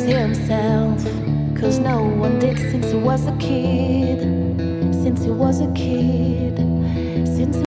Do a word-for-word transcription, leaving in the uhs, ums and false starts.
himself. Cause no one did since he was a kid. Since he was a kid. Since